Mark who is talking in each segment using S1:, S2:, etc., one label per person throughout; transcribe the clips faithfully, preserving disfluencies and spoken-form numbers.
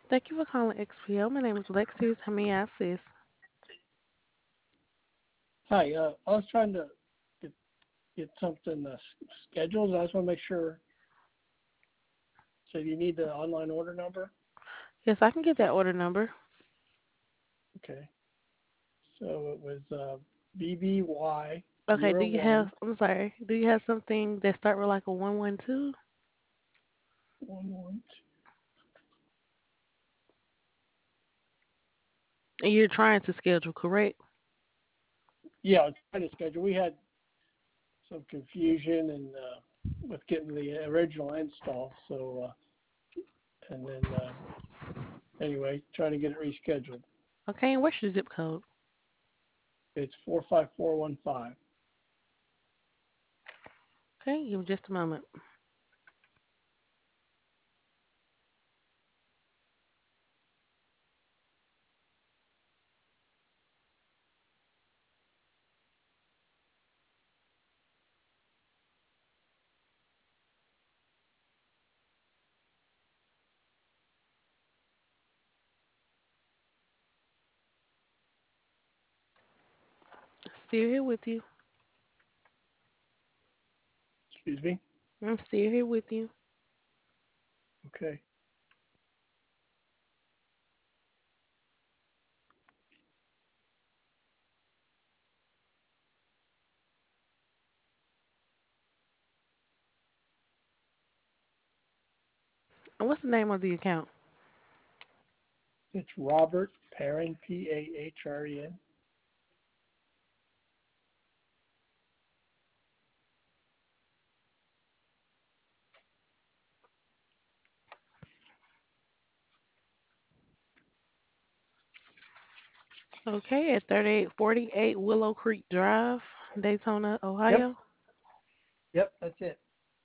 S1: Thank you for calling X P O. My name is Lexis. How may I assist?
S2: Hi, uh, I was trying to get, get something uh, s- scheduled. I just want to make sure. So you need the online order number?
S1: Yes, I can get that order number.
S2: Okay. So it was uh, B B Y
S1: Okay, do
S2: zero
S1: you
S2: one
S1: have, I'm sorry, do you have something that start with like a one one two?
S2: one one two.
S1: And you're trying to schedule, correct?
S2: Yeah, I was trying to schedule. We had some confusion and uh, with getting the original install. So uh, and then uh, anyway, trying to get it rescheduled.
S1: Okay, and what's your zip code?
S2: It's four five four one five.
S1: Okay, give me just a moment. Still here with you.
S2: Excuse me.
S1: I'm still here with you.
S2: Okay.
S1: And what's the name of the account?
S2: It's Robert Perrin, P A H R E N.
S1: Okay, at thirty-eight forty-eight Willow Creek Drive, Daytona,
S2: Yep.
S1: Ohio.
S2: Yep. That's it.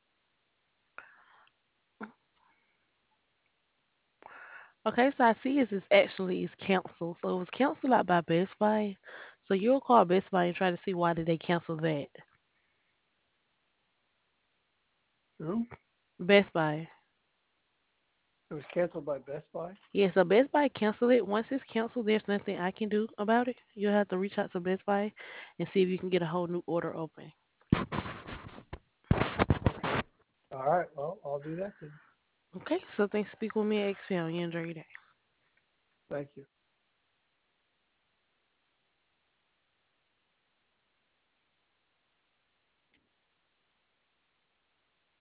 S1: Okay, so I see is it's actually is canceled. So it was canceled out by Best Buy. So you'll call Best Buy and try to see why did they cancel that.
S2: Who?
S1: Best Buy.
S2: It was canceled by Best Buy.
S1: Yeah, so Best Buy canceled it. Once it's canceled, there's nothing I can do about it. You'll have to reach out to Best Buy and see if you can get a whole new order open.
S2: Okay. All right. Well, I'll do that then.
S1: Okay, so thanks for speaking with me at X P L. You enjoy your day.
S2: Thank you.